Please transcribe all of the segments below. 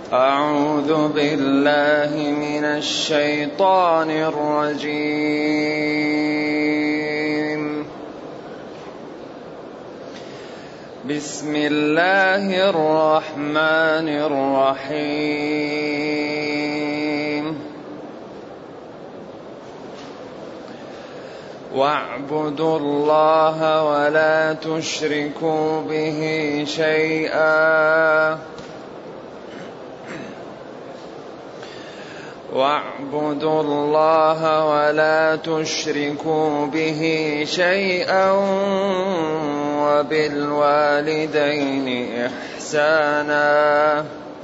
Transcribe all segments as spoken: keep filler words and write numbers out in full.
أعوذ بالله من الشيطان الرجيم. بسم الله الرحمن الرحيم. واعبدوا الله ولا تشركوا به شيئا واعبدوا الله ولا تشركوا به شيئا وبالوالدين إحسانا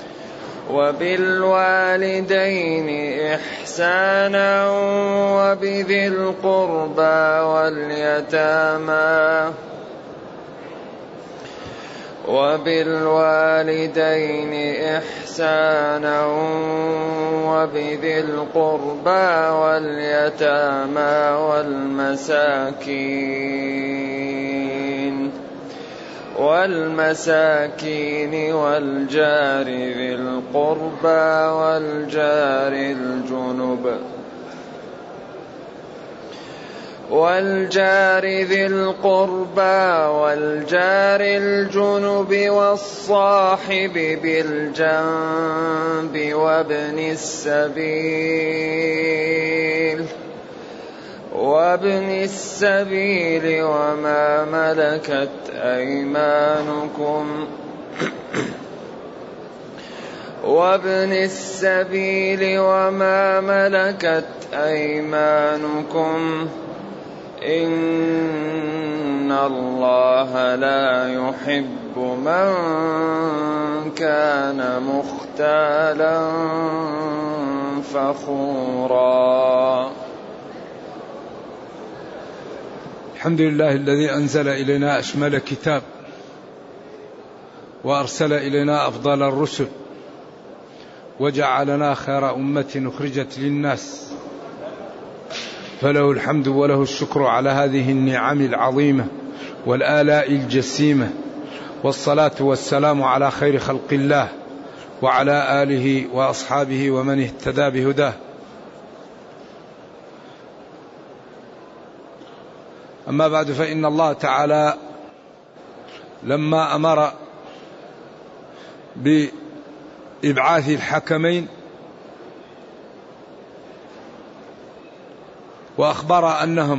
وبالوالدين إحسانا وبذي القربى واليتامى وبالوالدين إحسانا وبذي القربى واليتامى والمساكين والمساكين والجار ذي القربى والجار الجنب والجار ذي القربى والجار الجنب والصاحب بالجنب وابن السبيل وابن السبيل وما ملكت أيمانكم وابن السبيل وما ملكت أيمانكم إن الله لا يحب من كان مختالا فخورا. الحمد لله الذي أنزل إلينا أشمل كتاب وأرسل إلينا أفضل الرسل وجعلنا خير أمة أخرجت للناس، فله الحمد وله الشكر على هذه النعم العظيمة والآلاء الجسيمة، والصلاة والسلام على خير خلق الله وعلى آله وأصحابه ومن اهتدى بهداه. أما بعد، فإن الله تعالى لما أمر بإبعاث الحكمين وأخبر أنهم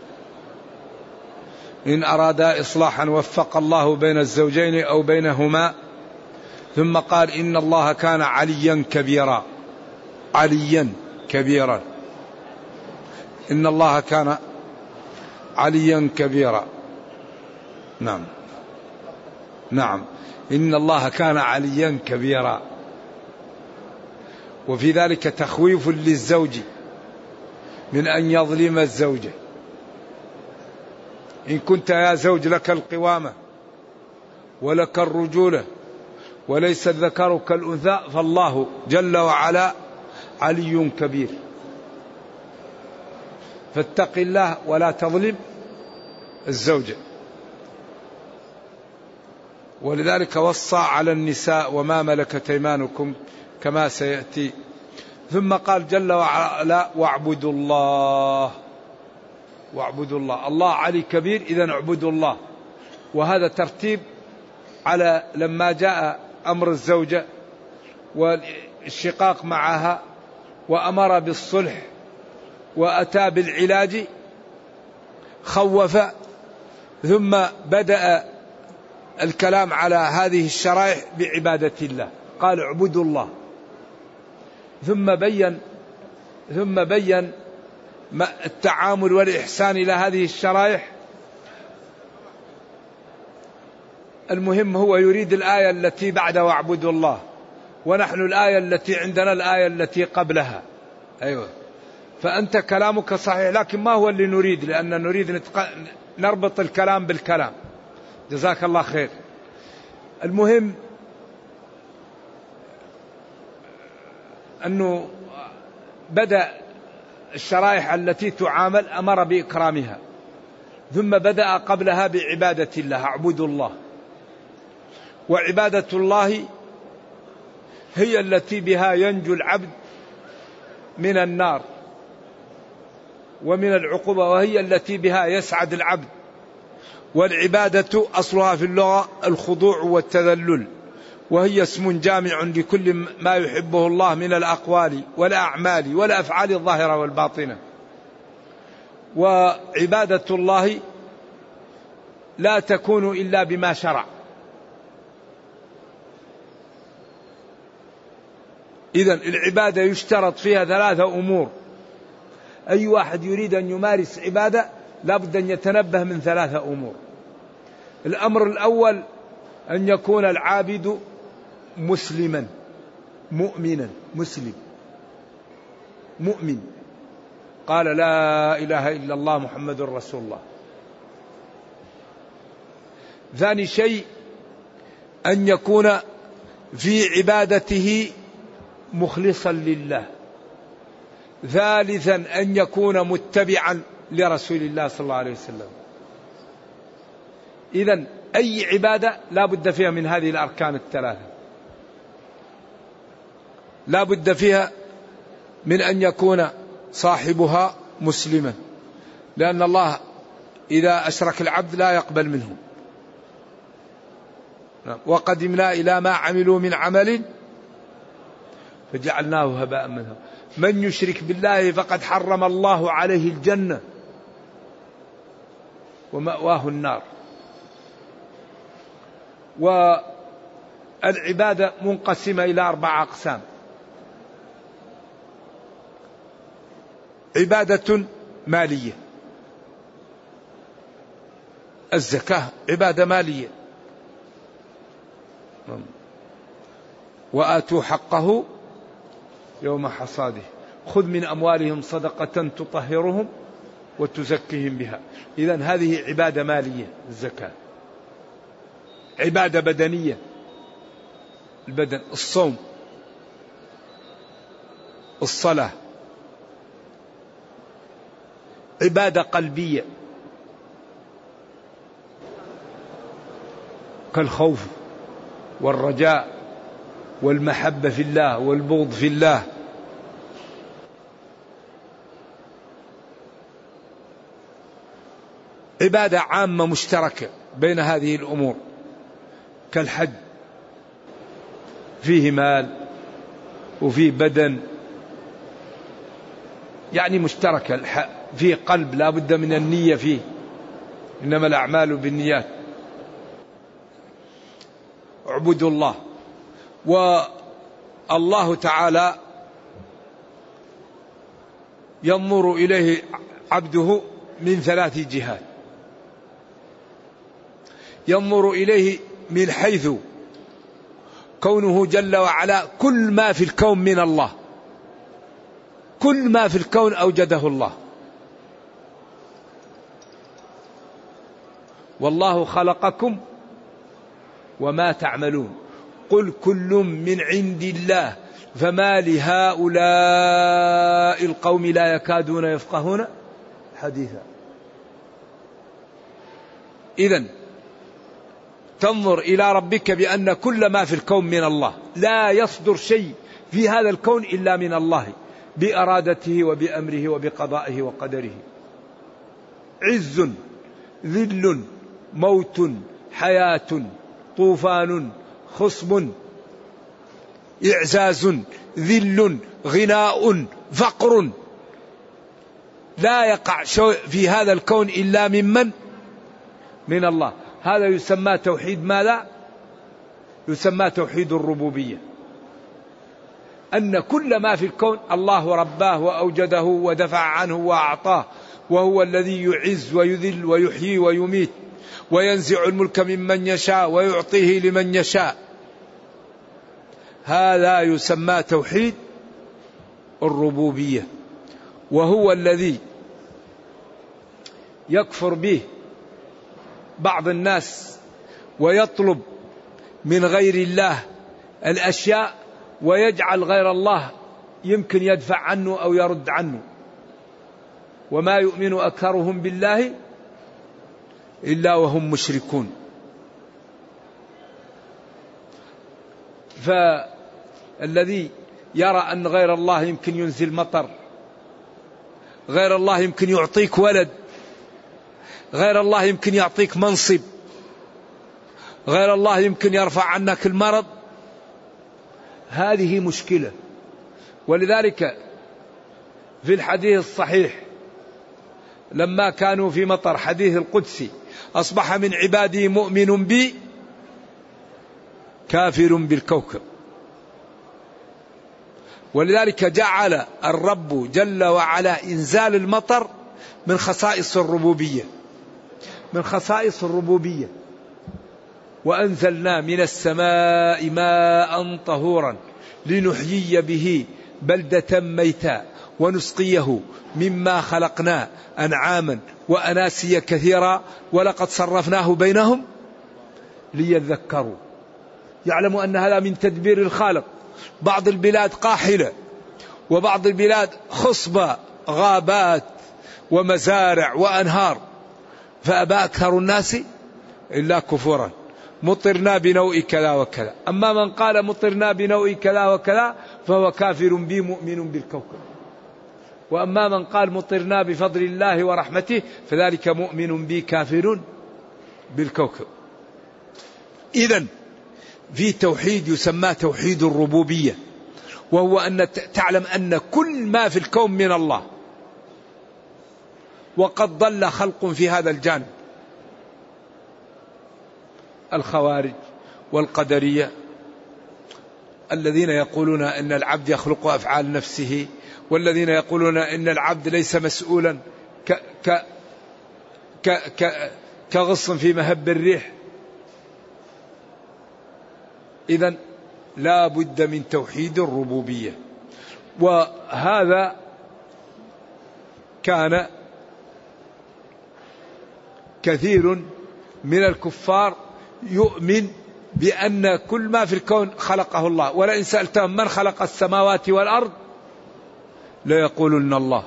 إن أرادا إصلاحا وفق الله بين الزوجين أو بينهما، ثم قال إن الله كان عليا كبيرا. عليا كبيرا إن الله كان عليا كبيرا. نعم نعم إن الله كان عليا كبيرا. وفي ذلك تخويف للزوج من أن يظلم الزوجة. إن كنت يا زوج لك القوامة ولك الرجولة وليس الذكر كالأنثى، فالله جل وعلا علي كبير، فاتق الله ولا تظلم الزوجة. ولذلك وصى على النساء وما ملكت أيمانكم كما سيأتي. ثم قال جل وعلا واعبدوا الله. واعبدوا الله، الله علي كبير، إذن اعبدوا الله. وهذا ترتيب على لما جاء أمر الزوجة والشقاق معها وأمر بالصلح وأتى بالعلاج، خوف، ثم بدأ الكلام على هذه الشرائع بعبادة الله، قال اعبدوا الله. ثم بين ثم بين التعامل والإحسان إلى هذه الشرائع. المهم هو يريد الآية التي بعد واعبدوا الله، ونحن الآية التي عندنا الآية التي قبلها. أيوة، فأنت كلامك صحيح، لكن ما هو اللي نريد، لأن نريد نتق... نربط الكلام بالكلام. جزاك الله خير. المهم أنه بدأ الشرائح التي تعامل أمر بإكرامها، ثم بدأ قبلها بعبادة الله، اعبدوا الله. وعبادة الله هي التي بها ينجو العبد من النار ومن العقوبة، وهي التي بها يسعد العبد. والعبادة أصلها في اللغة الخضوع والتذلل، وهي اسم جامع لكل ما يحبه الله من الأقوال والأعمال والأفعال الظاهرة والباطنة. وعبادة الله لا تكون إلا بما شرع. إذن العبادة يشترط فيها ثلاثة أمور. أي واحد يريد أن يمارس عبادة لابد أن يتنبه من ثلاثة أمور. الأمر الأول أن يكون العابد مسلما مؤمنا، مسلم مؤمن قال لا إله إلا الله محمد رسول الله. ثاني شيء أن يكون في عبادته مخلصا لله. ثالثا أن يكون متبعا لرسول الله صلى الله عليه وسلم. إذن أي عبادة لا بد فيها من هذه الأركان الثلاثة، لا بد فيها من أن يكون صاحبها مسلما، لأن الله إذا أشرك العبد لا يقبل منه. وقدمنا إلى ما عملوا من عمل فجعلناه هباء منثورا. من يشرك بالله فقد حرم الله عليه الجنة ومأواه النار. والعبادة منقسمة إلى أربع أقسام. عبادة مالية، الزكاة عبادة مالية، وآتوا حقه يوم حصاده خذ من أموالهم صدقة تطهرهم وتزكيهم بها. إذن هذه عبادة مالية الزكاة. عبادة بدنية البدن، الصوم، الصلاة. عبادة قلبية كالخوف والرجاء والمحبة في الله والبغض في الله. عبادة عامة مشتركة بين هذه الأمور كالحج، فيه مال وفيه بدن، يعني مشتركة. فيه قلب لا بد من النية فيه، إنما الأعمال بالنيات. اعبدوا الله. والله تعالى ينظر إليه عبده من ثلاث جهات. ينظر إليه من حيث كونه جل وعلا كل ما في الكون من الله، كل ما في الكون أوجده الله. والله خلقكم وما تعملون قل كل من عند الله فما لهؤلاء القوم لا يكادون يفقهون حديثا. إذن تنظر إلى ربك بأن كل ما في الكون من الله، لا يصدر شيء في هذا الكون إلا من الله بإرادته وبأمره وبقضائه وقدره. عز، ذل، موت، حياة، طوفان، خصب، إعزاز، ذل، غناء، فقر، لا يقع شيء في هذا الكون إلا ممن من الله. هذا يسمى توحيد ماذا؟ يسمى توحيد الربوبية. أن كل ما في الكون الله رباه وأوجده ودفع عنه وأعطاه، وهو الذي يعز ويذل ويحيي ويميت وينزع الملك ممن يشاء ويعطيه لمن يشاء. هذا يسمى توحيد الربوبية. وهو الذي يكفر به بعض الناس ويطلب من غير الله الأشياء ويجعل غير الله يمكن يدفع عنه أو يرد عنه. وما يؤمن أكثرهم بالله إلا وهم مشركون. الذي يرى أن غير الله يمكن ينزل مطر، غير الله يمكن يعطيك ولد، غير الله يمكن يعطيك منصب، غير الله يمكن يرفع عنك المرض، هذه مشكلة. ولذلك في الحديث الصحيح لما كانوا في مطر، حديث القدسي: أصبح من عبادي مؤمن بي كافر بالكوكب. ولذلك جعل الرب جل وعلا إنزال المطر من خصائص الربوبية، من خصائص الربوبية. وأنزلنا من السماء ماء طهورا لنحيي به بلدة ميتا ونسقيه مما خلقنا أنعاما وأناسيا كثيرا ولقد صرفناه بينهم ليذكروا. يعلم أن هذا من تدبير الخالق. بعض البلاد قاحلة، وبعض البلاد خصبة، غابات ومزارع وأنهار، فأبى أكثر الناس إلا كفورا. مطرنا بنوء كذا وكذا. أما من قال مطرنا بنوء كذا وكذا فهو كافر بي مؤمن بالكوكب. وأما من قال مطرنا بفضل الله ورحمته فذلك مؤمن بي كافر بالكوكب. إذن في توحيد يسمى توحيد الربوبية، وهو أن تعلم أن كل ما في الكون من الله. وقد ضل خلق في هذا الجانب: الخوارج والقدرية الذين يقولون أن العبد يخلق أفعال نفسه، والذين يقولون أن العبد ليس مسؤولا ك ك ك ك كغص في مهب الريح. إذن لا بد من توحيد الربوبية. وهذا كان كثير من الكفار يؤمن بأن كل ما في الكون خلقه الله. ولئن سألتهم من خلق السماوات والأرض ليقولن الله.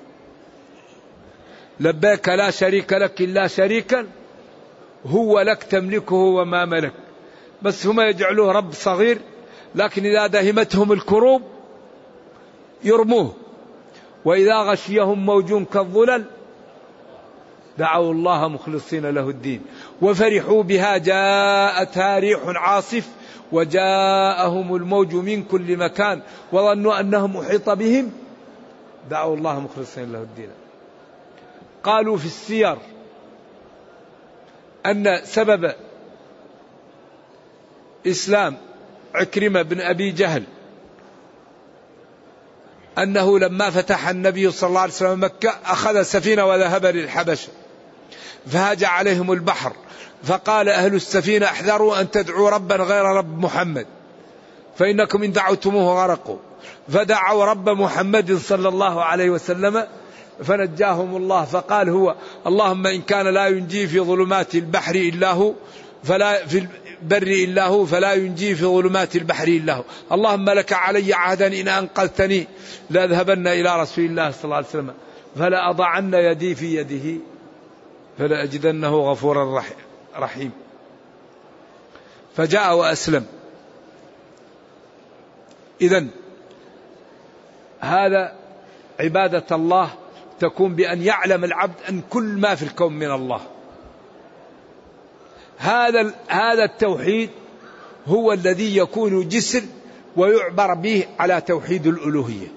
لبيك لا شريك لك إلا شريكا هو لك تملكه وما ملك. بس هم يجعلوه رب صغير، لكن إذا دهمتهم الكروب يرموه. وإذا غشيهم موج كالظلل دعوا الله مخلصين له الدين وفرحوا بها جاءتها ريح عاصف وجاءهم الموج من كل مكان وظنوا أنهم أحيط بهم دعوا الله مخلصين له الدين. قالوا في السير أن سبب إسلام عكرمة بن أبي جهل أنه لما فتح النبي صلى الله عليه وسلم مكة أخذ سفينة وذهب للحبشة، فهاج عليهم البحر، فقال أهل السفينة: احذروا أن تدعوا ربا غير رب محمد فإنكم إن دعوتموه غرقوا. فدعوا رب محمد صلى الله عليه وسلم فنجاهم الله. فقال هو: اللهم إن كان لا ينجي في ظلمات البحر إلا هو فلا في البر إلا هو فلا ينجي في ظلمات البحر إلا هو. اللهم لك علي عهدا إن أنقذتني لأذهبن إلى رسول الله صلى الله عليه وسلم فلا أضعن يدي في يده فلا أجدنه غفورا رحيم. فجاء وأسلم. إذن هذا عبادة الله تكون بأن يعلم العبد أن كل ما في الكون من الله. هذا هذا التوحيد هو الذي يكون جسر ويعبر به على توحيد الألوهية.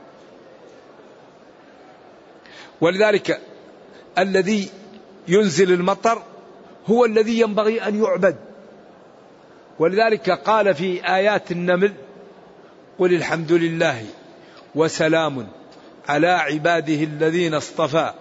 ولذلك الذي ينزل المطر هو الذي ينبغي أن يعبد. ولذلك قال في آيات النمل: قل الحمد لله وسلام على عباده الذين اصطفى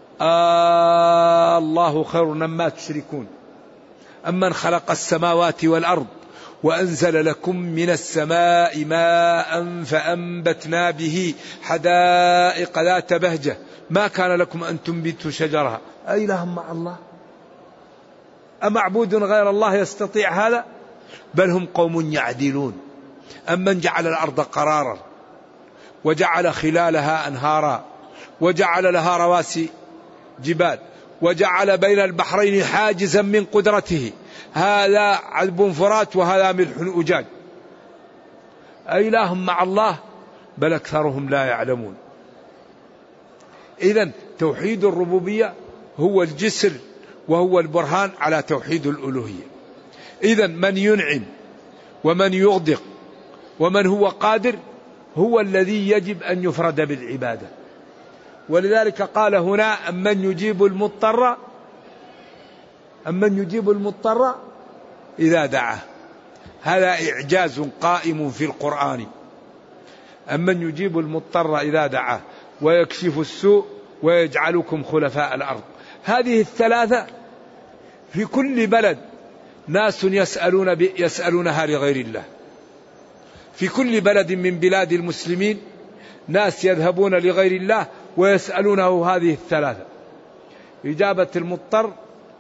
آه الله خير مما تشركون أمن خلق السماوات والأرض وأنزل لكم من السماء ماء فأنبتنا به حدائق ذات بهجة ما كان لكم أن تنبتوا شجرها أإله مع الله أمعبود غير الله يستطيع هذا بل هم قوم يعدلون. أمن جعل الأرض قرارا وجعل خلالها أنهارا وجعل لها رواسي جبال وجعل بين البحرين حاجزا من قدرته هذا عذب فرات وهذا ملح أجاج أإله مع الله بل أكثرهم لا يعلمون. إذن توحيد الربوبية هو الجسر وهو البرهان على توحيد الألوهية. إذن من ينعم ومن يغدق ومن هو قادر هو الذي يجب أن يفرد بالعبادة. ولذلك قال هنا أمن يجيب المضطر أمن يجيب المضطر إذا دعاه. هذا إعجاز قائم في القرآن. أمن يجيب المضطر إذا دعاه ويكشف السوء ويجعلكم خلفاء الأرض. هذه الثلاثة في كل بلد ناس يسألون يسألونها لغير الله. في كل بلد من بلاد المسلمين ناس يذهبون لغير الله ويسألونه هذه الثلاثة: إجابة المضطر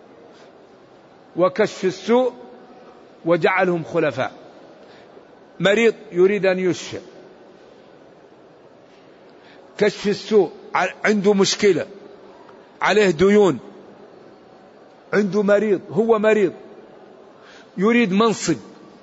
وكشف السوء وجعلهم خلفاء. مريض يريد أن يشفى، كشف السوء عنده مشكلة، عليه ديون، عنده مريض، هو مريض يريد منصب،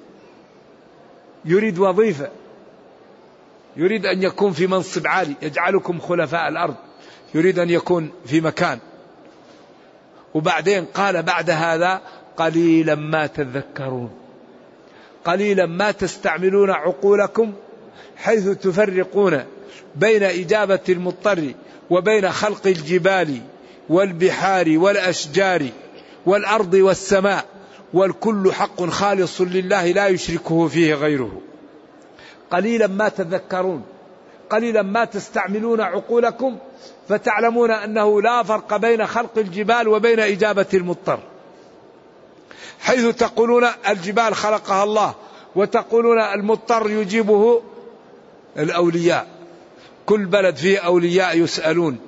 يريد وظيفة، يريد أن يكون في منصب عالي، يجعلكم خلفاء الأرض، يريد أن يكون في مكان. وبعدين قال بعد هذا: قليلا ما تذكرون، قليلا ما تستعملون عقولكم حيث تفرقون بين إجابة المضطر وبين خلق الجبال والبحار والأشجار والأرض والسماء، والكل حق خالص لله لا يشركه فيه غيره. قليلا ما تذكرون، قليلا ما تستعملون عقولكم فتعلمون أنه لا فرق بين خلق الجبال وبين إجابة المضطر. حيث تقولون الجبال خلقها الله وتقولون المضطر يجيبه الأولياء. كل بلد فيه أولياء يسألون.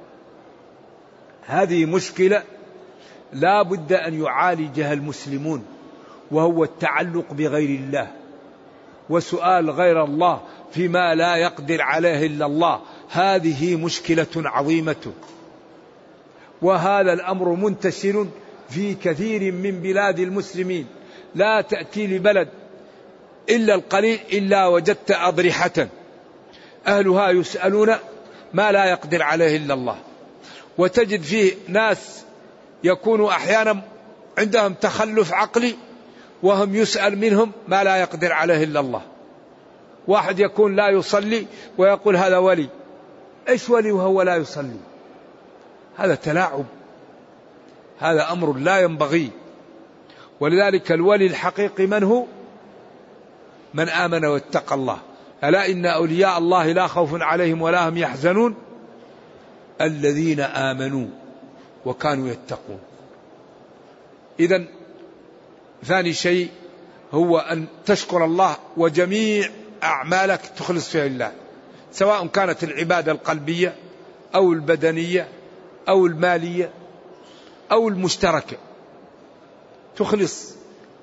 هذه مشكلة لا بد أن يعالجها المسلمون، وهو التعلق بغير الله وسؤال غير الله فيما لا يقدر عليه إلا الله. هذه مشكلة عظيمة، وهذا الأمر منتشر في كثير من بلاد المسلمين. لا تأتي لبلد إلا القليل إلا وجدت أضرحة أهلها يسألون ما لا يقدر عليه إلا الله. وتجد فيه ناس يكون أحيانا عندهم تخلف عقلي وهم يسأل منهم ما لا يقدر عليه إلا الله. واحد يكون لا يصلي ويقول هذا ولي. إيش ولي وهو لا يصلي؟ هذا تلاعب، هذا أمر لا ينبغي. ولذلك الولي الحقيقي من هو؟ من آمن واتقى الله. ألا إن أولياء الله لا خوف عليهم ولا هم يحزنون الذين آمنوا وكانوا يتقون. إذن ثاني شيء هو أن تشكر الله وجميع أعمالك تخلص فيها لله، سواء كانت العبادة القلبية أو البدنية أو المالية أو المشتركة، تخلص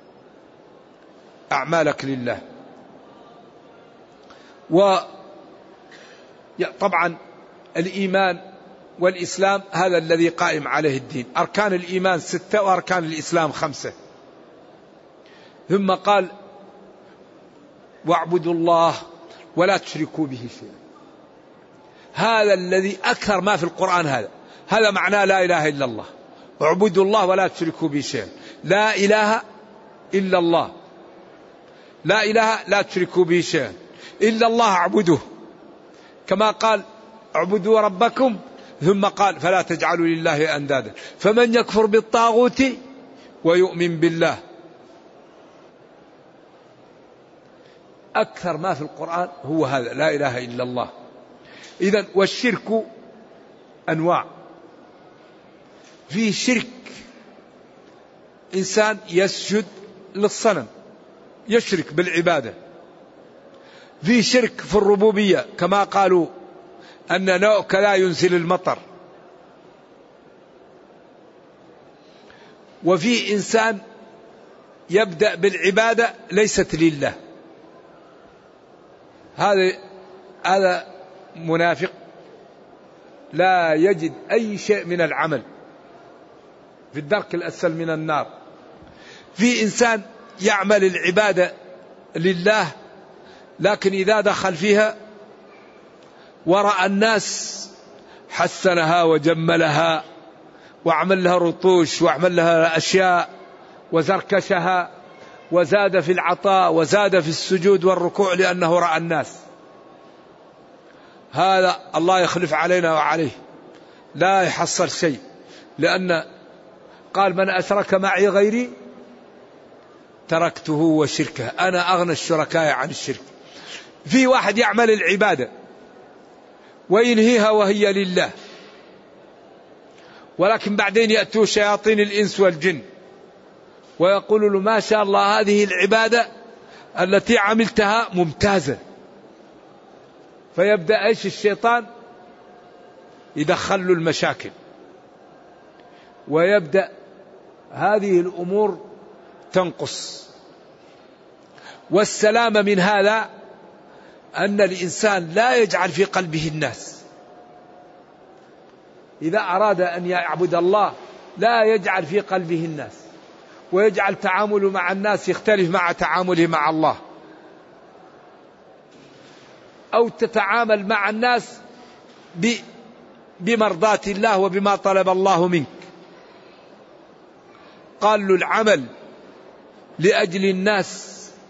أعمالك لله. وطبعا الإيمان والإسلام هذا الذي قائم عليه الدين. أركان الإيمان ستة وأركان الإسلام خمسة. ثم قال: واعبدوا الله ولا تشركوا به شيئا. هذا الذي أكثر ما في القرآن. هذا هذا معناه لا إله إلا الله. اعبدوا الله ولا تشركوا به شيئا. لا إله إلا الله، لا إله لا تشركوا به شيئا إلا الله اعبدوه، كما قال: اعبدوا ربكم، ثم قال: فلا تجعلوا لله أندادا. فمن يكفر بالطاغوت ويؤمن بالله. أكثر ما في القرآن هو هذا، لا إله إلا الله. إذن والشرك أنواع. في شرك إنسان يسجد للصنم، يشرك بالعبادة. في شرك في الربوبية، كما قالوا أن نوءك لا ينزل المطر. وفي إنسان يبدأ بالعبادة ليست لله، هذا هذا منافق لا يجد أي شيء من العمل، في الدرك الأسفل من النار. في إنسان يعمل العبادة لله لكن إذا دخل فيها ورأى الناس حسنها وجملها وعمل لها رطوش وعمل لها أشياء وزركشها وزاد في العطاء وزاد في السجود والركوع لأنه رأى الناس. هذا الله يخلف علينا وعليه لا يحصل شيء، لأن قال من أشرك معي غيري تركته وشركه، أنا أغنى الشركاء عن الشرك. في واحد يعمل العبادة وينهيها وهي لله، ولكن بعدين يأتوا شياطين الإنس والجن ويقولوا له ما شاء الله هذه العبادة التي عملتها ممتازة، فيبدأ إيش الشيطان يدخل له المشاكل، ويبدأ هذه الأمور تنقص. والسلام من هذا أن الإنسان لا يجعل في قلبه الناس، إذا أراد أن يعبد الله لا يجعل في قلبه الناس، ويجعل تعامله مع الناس يختلف مع تعامله مع الله، أو تتعامل مع الناس بمرضاة الله وبما طلب الله منك. قال له العمل لأجل الناس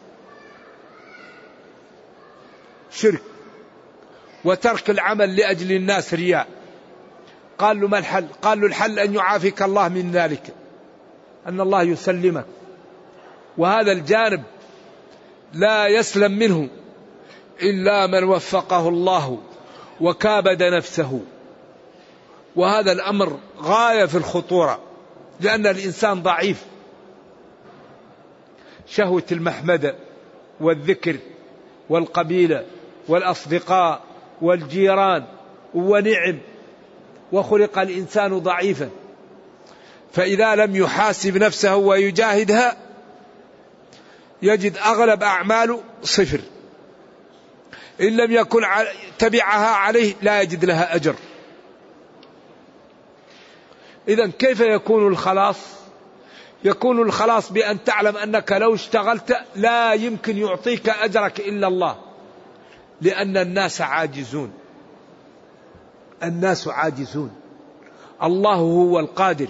شرك، وترك العمل لأجل الناس رياء. قال له ما الحل؟ قال له الحل أن يعافيك الله من ذلك، أن الله يسلمك، وهذا الجانب لا يسلم منه إلا من وفقه الله وكابد نفسه، وهذا الأمر غاية في الخطورة، لأن الإنسان ضعيف. شهوة المحمدة والذكر والقبيلة والأصدقاء والجيران ونعم، وخلق الإنسان ضعيفا، فإذا لم يحاسب نفسه ويجاهدها يجد أغلب أعماله صفر، إن لم يكن تبعها عليه لا يجد لها أجر. إذن كيف يكون الخلاص؟ يكون الخلاص بأن تعلم أنك لو اشتغلت لا يمكن يعطيك أجرك إلا الله، لأن الناس عاجزون، الناس عاجزون، الله هو القادر.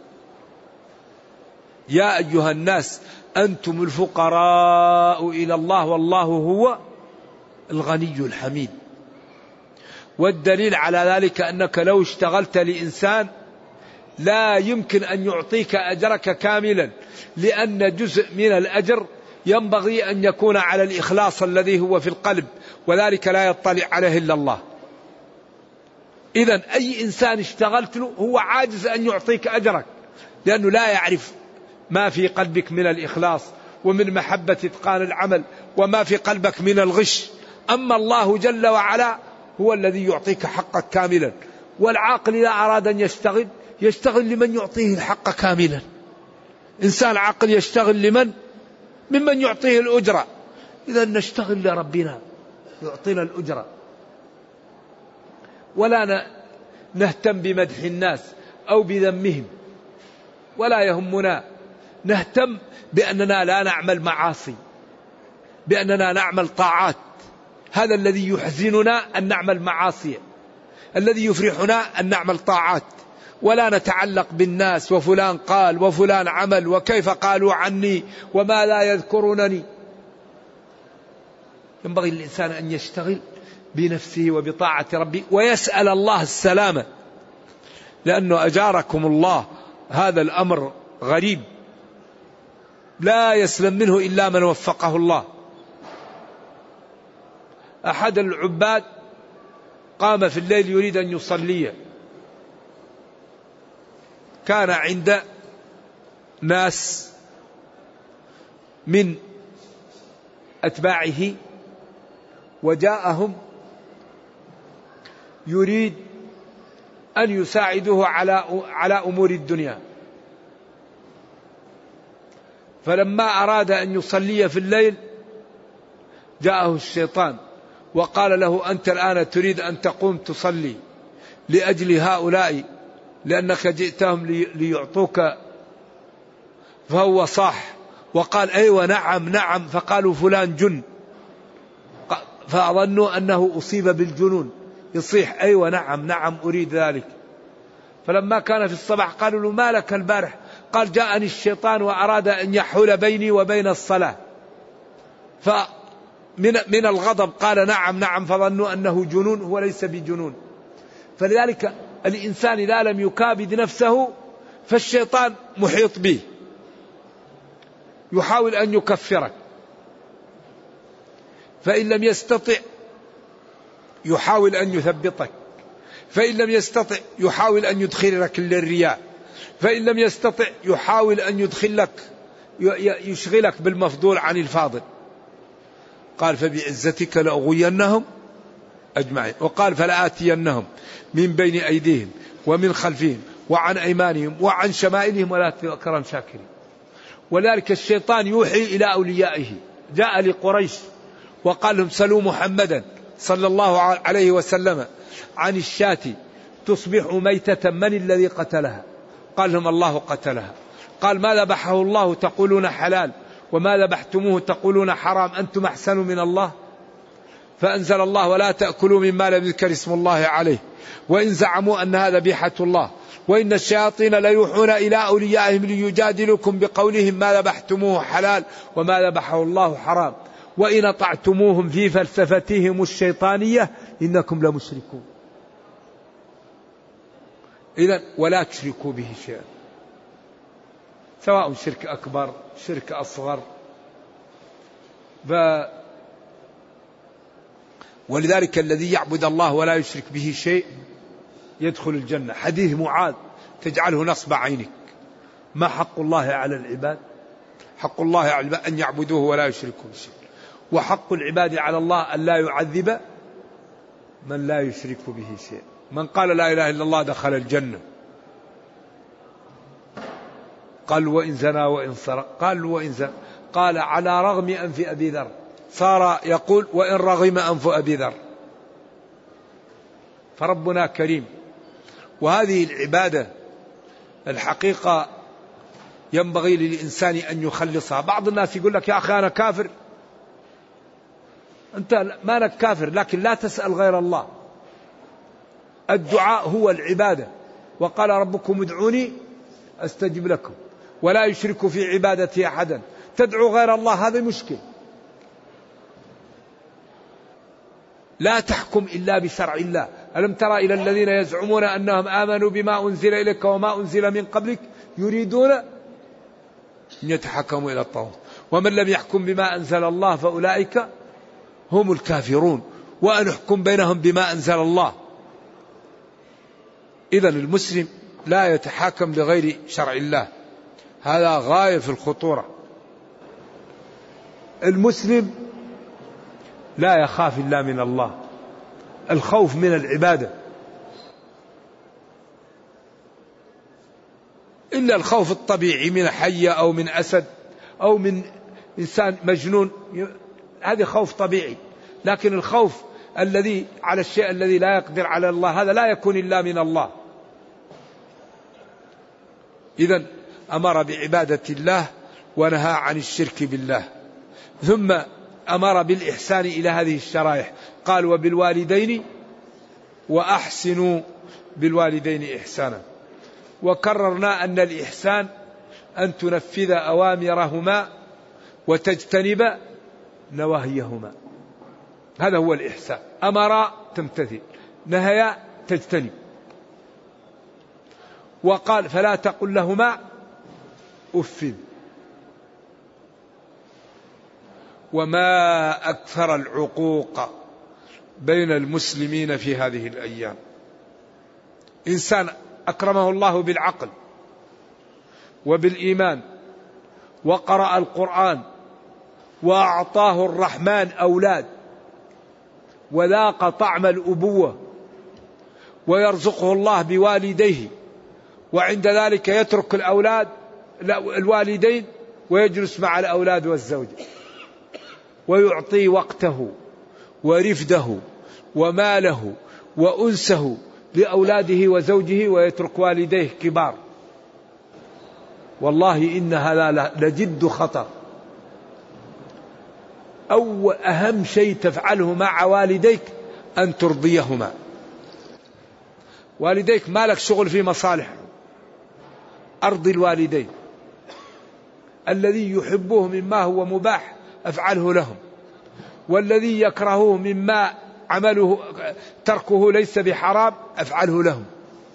يا أيها الناس أنتم الفقراء إلى الله والله هو الغني الحميد. والدليل على ذلك أنك لو اشتغلت لإنسان لا يمكن أن يعطيك أجرك كاملا، لأن جزء من الأجر ينبغي أن يكون على الإخلاص الذي هو في القلب، وذلك لا يطلع عليه إلا الله. إذن أي إنسان اشتغلت له هو عاجز أن يعطيك أجرك، لأنه لا يعرف ما في قلبك من الإخلاص ومن محبة إتقان العمل وما في قلبك من الغش. أما الله جل وعلا هو الذي يعطيك حقك كاملا. والعاقل إذا أراد أن يشتغل يشتغل لمن يعطيه الحق كاملا. إنسان عاقل يشتغل لمن؟ ممن يعطيه الأجرة. إذا نشتغل لربنا يعطينا الأجرة، ولا نهتم بمدح الناس أو بذمهم، ولا يهمنا. نهتم بأننا لا نعمل معاصي، بأننا نعمل طاعات. هذا الذي يحزننا أن نعمل معاصي، الذي يفرحنا أن نعمل طاعات، ولا نتعلق بالناس وفلان قال وفلان عمل وكيف قالوا عني وما لا يذكرونني. ينبغي للإنسان أن يشتغل بنفسه وبطاعة ربه ويسأل الله السلامة، لأنه أجاركم الله هذا الأمر غريب لا يسلم منه إلا من وفقه الله. أحد العباد قام في الليل يريد أن يصلي، كان عند ناس من أتباعه وجاءهم يريد أن يساعدوه على على أمور الدنيا، فلما أراد أن يصلي في الليل جاءه الشيطان وقال له أنت الآن تريد أن تقوم تصلي لأجل هؤلاء لأنك جئتهم ليعطوك؟ فهو صاح وقال أيوة نعم نعم. فقالوا فلان جن، فأظنوا أنه أصيب بالجنون، يصيح أيوة نعم نعم أريد ذلك. فلما كان في الصباح قالوا له ما لك البارح؟ قال جاءني الشيطان وأراد أن يحول بيني وبين الصلاة، فمن من الغضب قال نعم نعم، فظنوا أنه جنون، هو ليس بجنون. فلذلك الإنسان إذا لم يكابد نفسه فالشيطان محيط به، يحاول أن يكفرك، فإن لم يستطع يحاول أن يثبطك، فإن لم يستطع يحاول أن يدخلك للرياء، فإن لم يستطع يحاول أن يدخلك يشغلك بالمفضول عن الفاضل. قال فبعزتك لأغوينهم أجمعين. وقال فلآتينهم من بين أيديهم ومن خلفهم وعن أيمانهم وعن شمائلهم ولا تذكرن شاكرين. ولذلك الشيطان يوحي إلى أوليائه. جاء لقريش وقال لهم سلوا محمدا صلى الله عليه وسلم عن الشاة تصبح ميتة من الذي قتلها؟ قال لهم الله قتلها. قال ما ذبحه الله تقولون حلال وما ذبحتموه تقولون حرام، أنتم أحسن من الله؟ فأنزل الله ولا تأكلوا مما لم يذكر اسم الله عليه وإن زعموا أنها ذبيحة الله وإن الشياطين ليوحون إلى أوليائهم ليجادلكم بقولهم ما ذبحتموه حلال وما ذبحه الله حرام وإن أطعتموهم في فلسفتهم الشيطانية إنكم لمشركون. إذن ولا تشركوا به شيئا، سواء شرك أكبر شرك أصغر. ف ولذلك الذي يعبد الله ولا يشرك به شيء يدخل الجنة. حديث معاذ تجعله نصب عينك. ما حق الله على العباد؟ حق الله على العباد أن يعبدوه ولا يشركوا به شيء، وحق العباد على الله أن لا يعذب من لا يشرك به شيء. من قال لا إله إلا الله دخل الجنة. قال وإن زنا وإن سرق، قال وإن زنا، قال على رغم أنف أبي ذر، صار يقول وإن رغم أنف أبي ذر. فربنا كريم. وهذه العبادة الحقيقة ينبغي للإنسان أن يخلصها. بعض الناس يقول لك يا أخي أنا كافر. أنت ما لك كافر، لكن لا تسأل غير الله. الدعاء هو العبادة، وقال ربكم ادعوني أستجب لكم ولا يشرك في عبادتي أحدا. تدعو غير الله هذا مشكل. لا تحكم إلا بشرع الله. ألم ترى إلى الذين يزعمون أنهم آمنوا بما أنزل إليك وما أنزل من قبلك يريدون أن يتحكموا إلى الطاغوت ومن لم يحكم بما أنزل الله فأولئك هم الكافرون وأن يحكم بينهم بما أنزل الله. إذن المسلم لا يتحاكم بغير شرع الله، هذا غاية في الخطورة. المسلم لا يخاف إلا من الله. الخوف من العبادة، إلا الخوف الطبيعي من حية أو من أسد أو من إنسان مجنون، هذا خوف طبيعي. لكن الخوف الذي على الشيء الذي لا يقدر على الله هذا لا يكون إلا من الله. إذن أمر بعبادة الله ونهى عن الشرك بالله، ثم أمر بالإحسان إلى هذه الشرائح. قال وبالوالدين وأحسنوا بالوالدين إحسانا. وكررنا أن الإحسان أن تنفذ أوامرهما وتجتنب نواهيهما، هذا هو الإحسان. أمر تمتثل، نهي تجتنب. وقال فلا تقل لهما أف. وما أكثر العقوق بين المسلمين في هذه الأيام. إنسان أكرمه الله بالعقل وبالإيمان وقرأ القرآن وأعطاه الرحمن أولاد وذاق طعم الأبوة ويرزقه الله بوالديه، وعند ذلك يترك الأولاد الوالدين ويجلس مع الأولاد والزوجة ويعطي وقته ورفده وماله وأنسه لأولاده وزوجه ويترك والديه كبار. والله إن هذا لجد خطر. أو أهم شيء تفعله مع والديك أن ترضيهما. والديك ما لك شغل في مصالح، أرضي الوالدين. الذي يحبه مما هو مباح أفعله لهم، والذي يكرهه مما عمله تركه ليس بحرام أفعله لهم.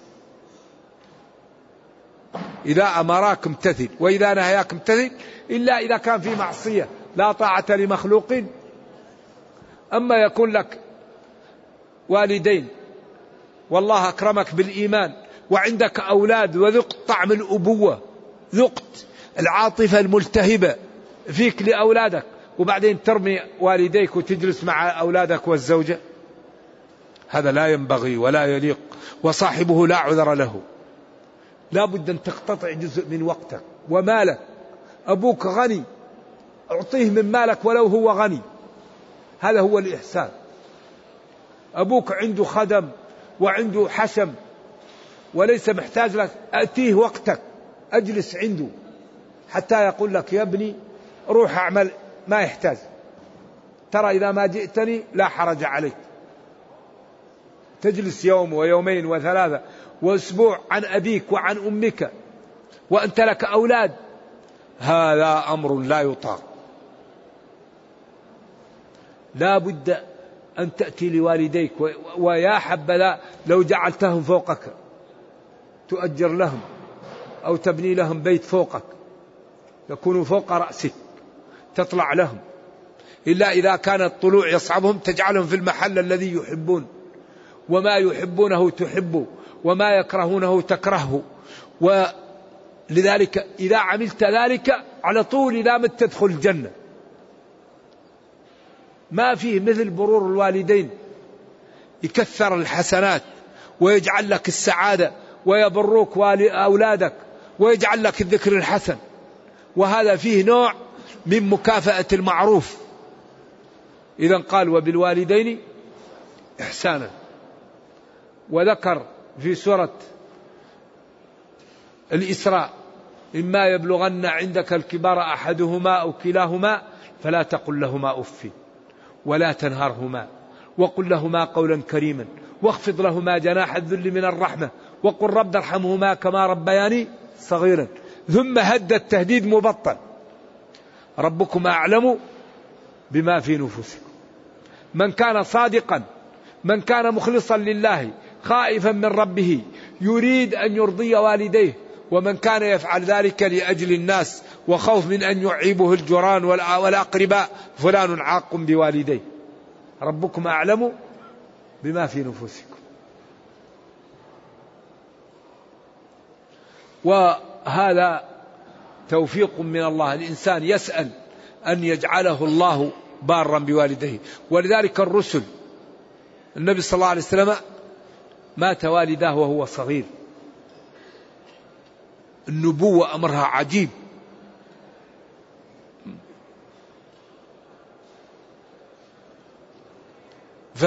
إذا أمراك امتثل، وإذا نهياك امتثل، إلا إذا كان في معصية لا طاعة لمخلوق. أما يكون لك والدين والله أكرمك بالإيمان وعندك أولاد وذقت طعم الأبوة، ذقت العاطفة الملتهبة فيك لأولادك، وبعدين ترمي والديك وتجلس مع أولادك والزوجة، هذا لا ينبغي ولا يليق، وصاحبه لا عذر له. لا بد أن تقتطع جزء من وقتك ومالك. أبوك غني، أعطيه من مالك ولو هو غني، هذا هو الإحسان. أبوك عنده خدم وعنده حشم وليس محتاج لك، أتيه وقتك، أجلس عنده حتى يقول لك يا ابني روح أعمل، ما يحتاج، ترى إذا ما جئتني لا حرج عليك. تجلس يوم ويومين وثلاثة وأسبوع عن أبيك وعن أمك وأنت لك أولاد، هذا أمر لا يطاق. لا بد أن تأتي لوالديك، ويا حبذا لو جعلتهم فوقك، تؤجر لهم أو تبني لهم بيت فوقك يكونوا فوق رأسك تطلع لهم، إلا إذا كان الطلوع يصعبهم تجعلهم في المحل الذي يحبون، وما يحبونه تحبه وما يكرهونه تكرهه. ولذلك إذا عملت ذلك على طول إذا مت تدخل الجنة. ما فيه مثل برور الوالدين، يكثر الحسنات ويجعل لك السعادة ويبروك أولادك ويجعل لك الذكر الحسن، وهذا فيه نوع من مكافأة المعروف. إذن قال وبالوالدين إحسانا. وذكر في سورة الإسراء إما يبلغن عندك الكبار أحدهما أو كلاهما فلا تقل لهما أف ولا تنهرهما وقل لهما قولا كريما واخفض لهما جناح الذل من الرحمة وقل رب ارحمهما كما ربياني صغيرا. ثم هد التهديد مبطل: ربكم أعلم بما في نفوسكم. من كان صادقا، من كان مخلصا لله خائفا من ربه يريد أن يرضي والديه، ومن كان يفعل ذلك لأجل الناس وخوف من أن يعيبه الجيران والأقرباء فلان عاق بوالديه. ربكم أعلم بما في نفوسكم. وهذا توفيق من الله، الإنسان يسأل أن يجعله الله بارا بوالديه. ولذلك الرسل، النبي صلى الله عليه وسلم مات والداه وهو صغير. النبوة أمرها عجيب. ف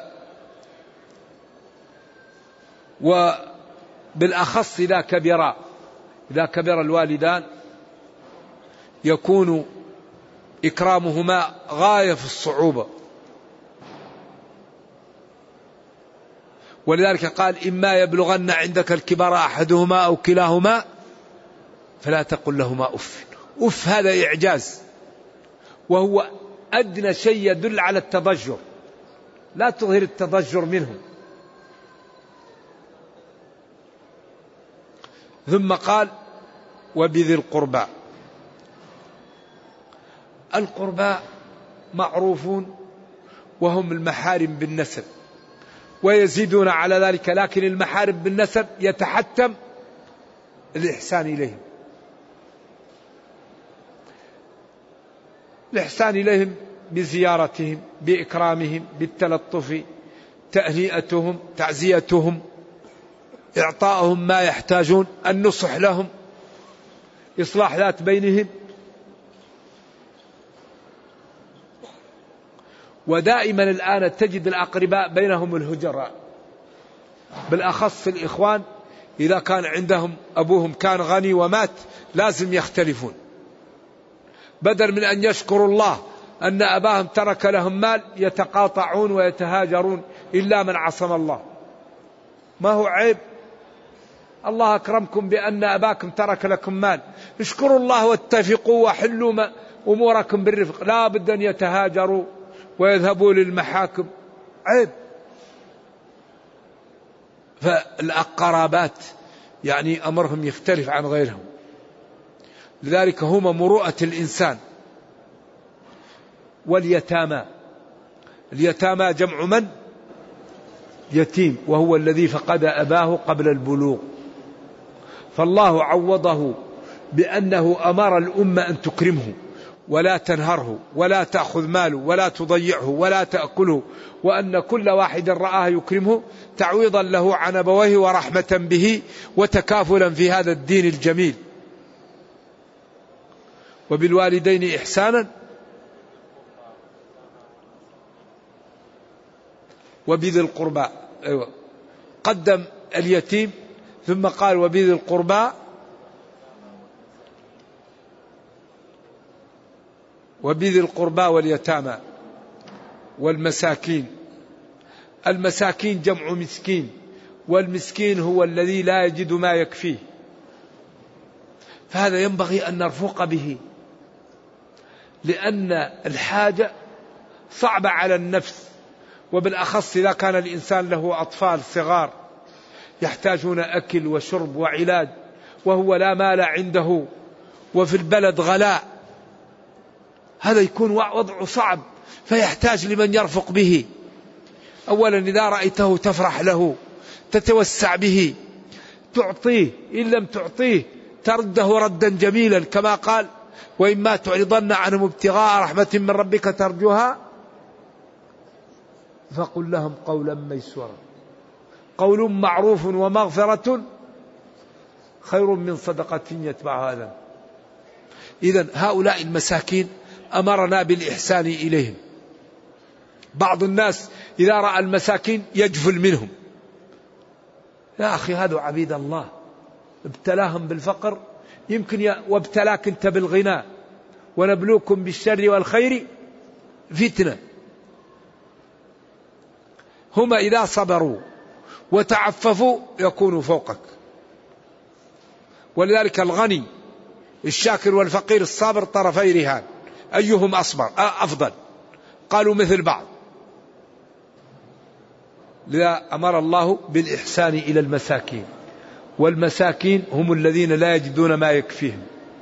وبالأخص إذا كبر إذا كبر الوالدان يكون إكرامهما غاية في الصعوبة. ولذلك قال إما يبلغن عندك الكبر أحدهما أو كلاهما فلا تقل لهما أف. أف هذا إعجاز، وهو أدنى شيء يدل على التضجر، لا تظهر التضجر منهم. ثم قال وبذي القربى. القربى معروفون وهم المحارم بالنسب، ويزيدون على ذلك، لكن المحارم بالنسب يتحتم الإحسان إليهم. الإحسان إليهم بزيارتهم، بإكرامهم، بالتلطف، تهنئتهم، تعزيتهم، إعطائهم ما يحتاجون، النصح لهم، إصلاح ذات بينهم. ودائما الآن تجد الأقرباء بينهم الهجراء، بالأخص الإخوان إذا كان عندهم أبوهم كان غني ومات لازم يختلفون، بدل من أن يشكروا الله أن أباهم ترك لهم مال يتقاطعون ويتهاجرون إلا من عصم الله. ما هو عيب؟ الله أكرمكم بأن أباكم ترك لكم مال، اشكروا الله واتفقوا وحلوا أموركم بالرفق، لا بد أن يتهاجروا ويذهبوا للمحاكم، عيب. فالقرابات يعني أمرهم يختلف عن غيرهم، لذلك هم مروءة الإنسان. واليتامى، اليتامى جمع من؟ يتيم، وهو الذي فقد أباه قبل البلوغ، فالله عوضه بأنه أمر الأمة أن تكرمه ولا تنهره ولا تأخذ ماله ولا تضيعه ولا تأكله، وأن كل واحد رآه يكرمه تعويضا له عن أبويه ورحمة به وتكافلا في هذا الدين الجميل. وبالوالدين إحسانا وبذي القربى، أيوة. قدم اليتيم ثم قال وبذي القربى وبذي القربى واليتامى والمساكين. المساكين جمع مسكين، والمسكين هو الذي لا يجد ما يكفيه، فهذا ينبغي أن نرفق به، لأن الحاجة صعبة على النفس، وبالأخص إذا كان الإنسان له أطفال صغار يحتاجون أكل وشرب وعلاج، وهو لا مال عنده وفي البلد غلاء، هذا يكون وضعه صعب، فيحتاج لمن يرفق به. أولا إذا رأيته تفرح له، تتوسع به، تعطيه، إن لم تعطيه ترده ردا جميلا، كما قال وإما تعرضن عنهم ابتغاء رحمة من ربك ترجوها فقل لهم قولا ميسورا. قول معروف ومغفرة خير من صدقة يتبعها أذى. إذن هؤلاء المساكين أمرنا بالإحسان إليهم. بعض الناس إذا رأى المساكين يجفل منهم، يا أخي هذا عبيد الله ابتلاهم بالفقر، يمكن ي... وابتلاك أنت بالغنى، ونبلوكم بالشر والخير فتنة. هم إذا صبروا وتعففوا يكونوا فوقك. ولذلك الغني الشاكر والفقير الصابر طرفي رهان، أيهم أصبر أفضل؟ قالوا مثل بعض. لذا أمر الله بالإحسان إلى المساكين، والمساكين هم الذين لا يجدون ما يكفيهم،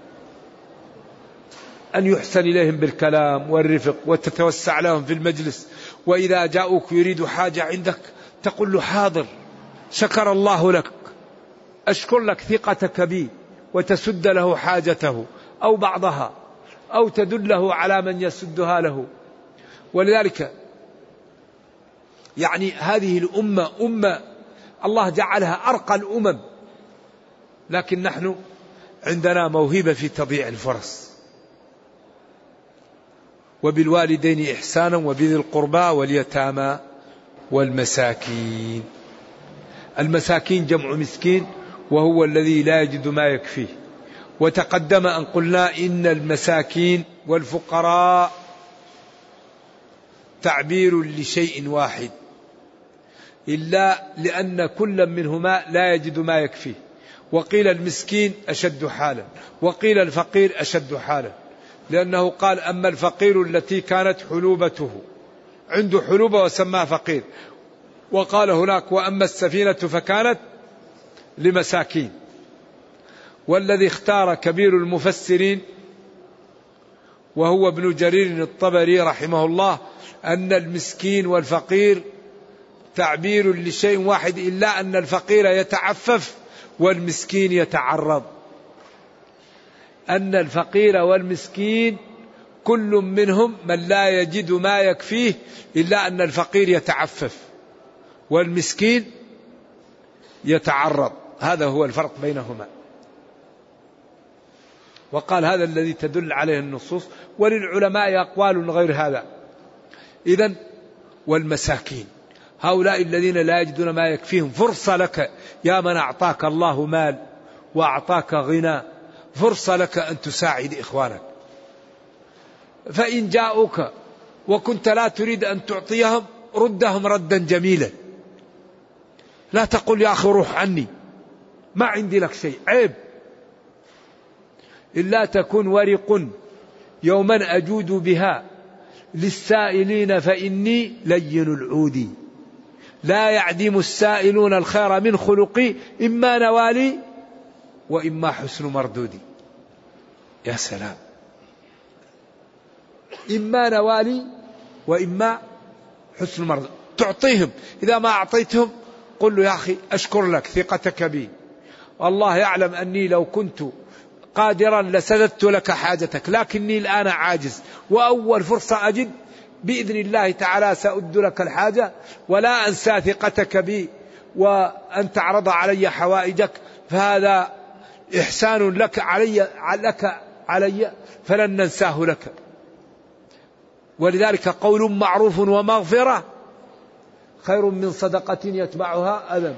أن يحسن إليهم بالكلام والرفق وتتوسع لهم في المجلس، وإذا جاءوك يريد حاجة عندك تقول له حاضر شكر الله لك، أشكر لك ثقتك بي، وتسد له حاجته أو بعضها، أو تدله على من يسدها له. ولذلك يعني هذه الأمة أمة الله جعلها أرقى الأمم، لكن نحن عندنا موهبة في تضييع الفرص. وبالوالدين إحسانا وبذي القربى واليتامى والمساكين. المساكين جمع مسكين، وهو الذي لا يجد ما يكفيه. وتقدم أن قلنا إن المساكين والفقراء تعبير لشيء واحد، إلا لأن كل منهما لا يجد ما يكفيه. وقيل المسكين أشد حالا، وقيل الفقير أشد حالا، لأنه قال أما الفقير التي كانت حلوبته، عنده حلوبة وسماه فقير. وقال هناك وأما السفينة فكانت لمساكين. والذي اختار كبير المفسرين وهو ابن جرير الطبري رحمه الله أن المسكين والفقير تعبير لشيء واحد، إلا أن الفقير يتعفف والمسكين يتعرض. أن الفقير والمسكين كل منهم من لا يجد ما يكفيه، إلا أن الفقير يتعفف والمسكين يتعرض، هذا هو الفرق بينهما. وقال هذا الذي تدل عليه النصوص، وللعلماء أقوال غير هذا. إذن والمساكين هؤلاء الذين لا يجدون ما يكفيهم، فرصة لك يا من أعطاك الله مال وأعطاك غنى، فرصة لك أن تساعد إخوانك. فإن جاءوك وكنت لا تريد أن تعطيهم ردهم ردا جميلا. لا تقول يا أخي روح عني ما عندي لك شيء، عيب. إلا تكن ورق يوما أجود بها للسائلين فإني لين العود، لا يعدم السائلون الخير من خلقي إما نوالي وإما حسن مردودي. يا سلام، إما نوالي وإما حسن مردودي. تعطيهم، إذا ما أعطيتهم قل له يا أخي أشكر لك ثقتك بي، والله يعلم أني لو كنت قادرا لسددت لك حاجتك، لكني الآن عاجز، وأول فرصة أجد بإذن الله تعالى سأد لك الحاجة، ولا أنسى ثقتك بي وأن تعرض علي حوائجك، فهذا إحسان لك علي, لك علي فلن ننساه لك. ولذلك قول معروف ومغفرة خير من صدقة يتبعها أذى.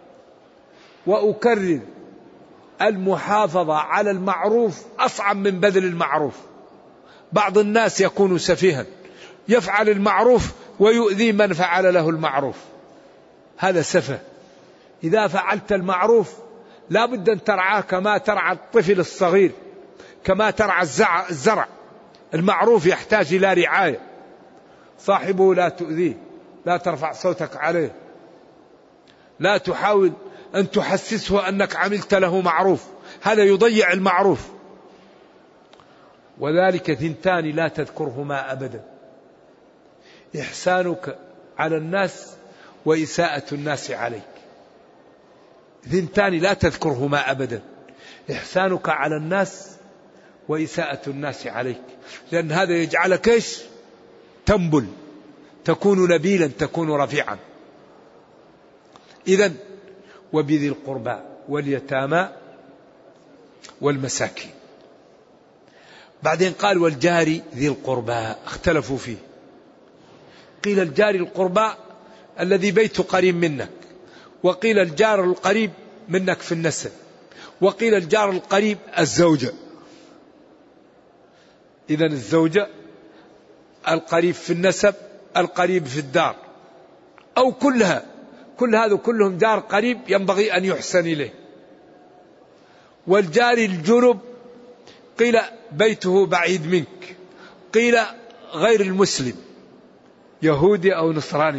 وأكرر المحافظة على المعروف أصعب من بذل المعروف. بعض الناس يكون سفيها يفعل المعروف ويؤذي من فعل له المعروف، هذا سفه. إذا فعلت المعروف لا بد أن ترعاه كما ترعى الطفل الصغير، كما ترعى الزرع. المعروف يحتاج إلى رعاية. صاحبه لا تؤذيه، لا ترفع صوتك عليه، لا تحاول أن تحسسه أنك عملت له معروف، هذا يضيع المعروف. وذلك ثنتان لا تذكرهما أبدا: إحسانك على الناس وإساءة الناس عليك. ثنتان لا تذكرهما أبدا: إحسانك على الناس وإساءة الناس عليك، لأن هذا يجعلك إيش؟ تنبل، تكون نبيلا، تكون رفيعا. إذن وبذي القربى واليتامى والمساكين. بعدين قال والجار ذي القربى، اختلفوا فيه. قيل الجار القربى الذي بيته قريب منك، وقيل الجار القريب منك في النسب، وقيل الجار القريب الزوجة. إذن الزوجة، القريب في النسب، القريب في الدار، أو كلها، كل هذا كلهم جار قريب ينبغي أن يحسن إليه. والجار الجنب قيل بيته بعيد منك، قيل غير المسلم، يهودي أو نصراني.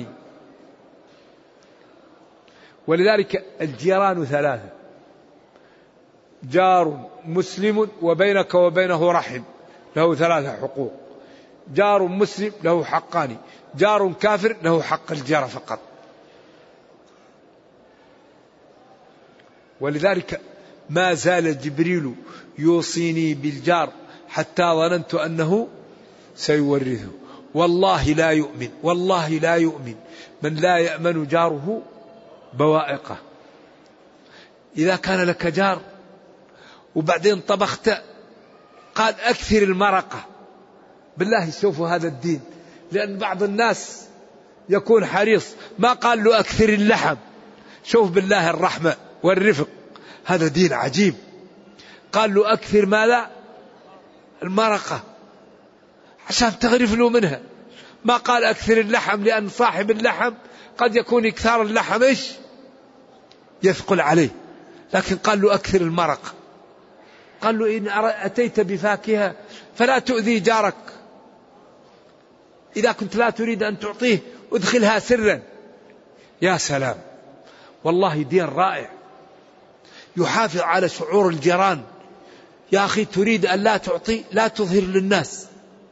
ولذلك الجيران ثلاثة: جار مسلم وبينك وبينه رحم له ثلاثة حقوق، جار مسلم له حقان، جار كافر له حق الجار فقط. ولذلك ما زال جبريل يوصيني بالجار حتى ظننت أنه سيورثه. والله لا يؤمن، والله لا يؤمن من لا يأمن جاره بوائقه. إذا كان لك جار وبعدين طبخت قال أكثر المرقة، بالله شوفوا هذا الدين. لأن بعض الناس يكون حريص، ما قال له أكثر اللحم. شوف بالله الرحمة والرفق، هذا دين عجيب. قال له أكثر ماذا؟ المرقة، عشان تغرف له منها. ما قال أكثر اللحم، لأن صاحب اللحم قد يكون إكثار اللحم إيش؟ يثقل عليه. لكن قال له أكثر المرقة. قال له إن أتيت بفاكهة فلا تؤذي جارك، إذا كنت لا تريد أن تعطيه ادخلها سرا. يا سلام، والله دين رائع يحافظ على شعور الجيران. يا أخي تريد أن لا تعطي، لا تظهر للناس.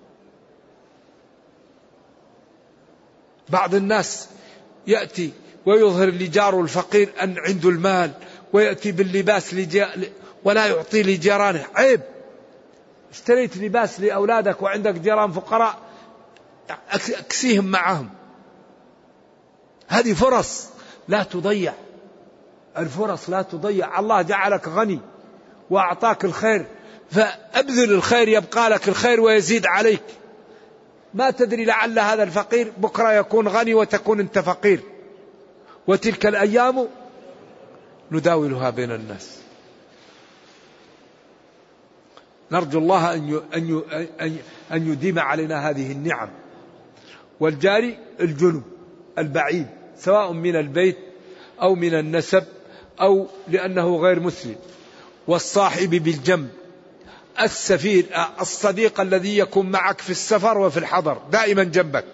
بعض الناس يأتي ويظهر لجاره الفقير أن عنده المال، ويأتي باللباس لجي... ولا يعطي لجيرانه. عيب. اشتريت لباس لأولادك وعندك جيران فقراء، أكسيهم معهم. هذه فرص لا تضيع، الفرص لا تضيع. الله جعلك غني وأعطاك الخير، فأبذل الخير يبقى لك الخير ويزيد عليك. ما تدري لعل هذا الفقير بكرة يكون غني وتكون أنت فقير. وتلك الأيام نداولها بين الناس. نرجو الله أن أن أن يديم علينا هذه النعم. والجاري الجنب البعيد سواء من البيت أو من النسب أو لأنه غير مسلم. والصاحب بالجنب السفير الصديق الذي يكون معك في السفر وفي الحضر دائما جنبك.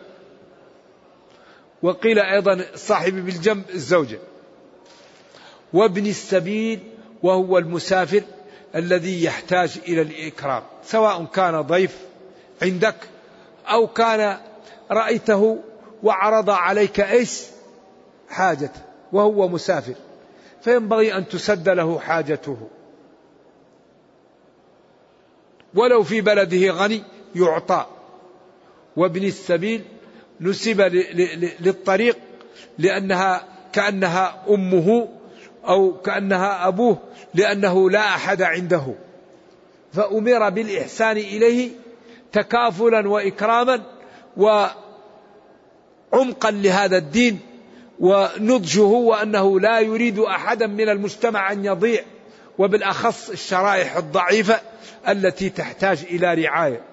وقيل أيضا الصاحب بالجنب الزوجة. وابن السبيل وهو المسافر الذي يحتاج إلى الإكرام سواء كان ضيف عندك أو كان رأيته وعرض عليك إيش حاجته وهو مسافر، فينبغي أن تسد له حاجته، ولو في بلده غني يعطى. وابن السبيل نسب للطريق لأنها كأنها أمه أو كأنها أبوه لأنه لا أحد عنده، فأمر بالإحسان إليه تكافلا وإكراما وعمقا لهذا الدين ونضجه، وأنه لا يريد أحدا من المجتمع أن يضيع، وبالأخص الشرائح الضعيفة التي تحتاج إلى رعاية.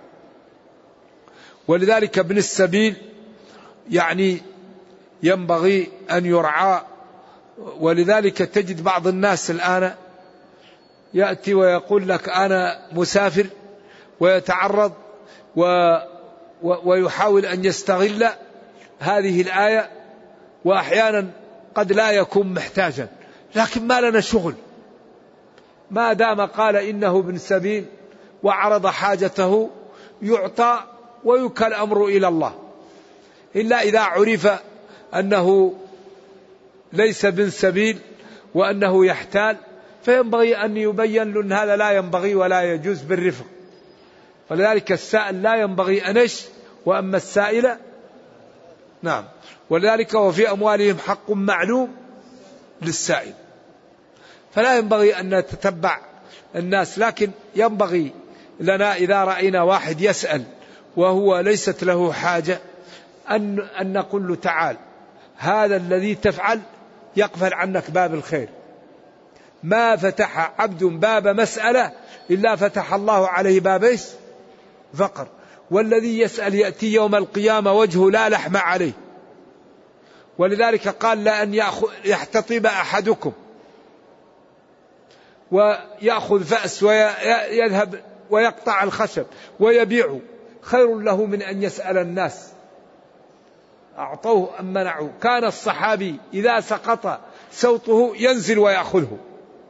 ولذلك ابن السبيل يعني ينبغي أن يرعى. ولذلك تجد بعض الناس الآن يأتي ويقول لك أنا مسافر ويتعرض و ويحاول أن يستغل هذه الآية، وأحيانا قد لا يكون محتاجا، لكن ما لنا شغل ما دام قال إنه ابن سبيل وعرض حاجته يعطى ويكل الأمر إلى الله، إلا إذا عرف أنه ليس ابن سبيل وأنه يحتال فينبغي أن يبين له أن هذا لا ينبغي ولا يجوز بالرفق. ولذلك السائل لا ينبغي أنش، وأما السائل نعم. ولذلك وفي أموالهم حق معلوم للسائل، فلا ينبغي أن نتتبع الناس، لكن ينبغي لنا إذا رأينا واحد يسأل وهو ليست له حاجة أن, أن نقول له تعال هذا الذي تفعل يقفل عنك باب الخير. ما فتح عبد باب مسألة إلا فتح الله عليه باب فقر، والذي يسأل يأتي يوم القيامة وجهه لا لحم عليه. ولذلك قال لأن يحتطب أحدكم ويأخذ فأس ويذهب ويقطع الخشب ويبيعه خير له من أن يسأل الناس أعطوه أم منعوه. كان الصحابي إذا سقط صوته ينزل ويأخذه.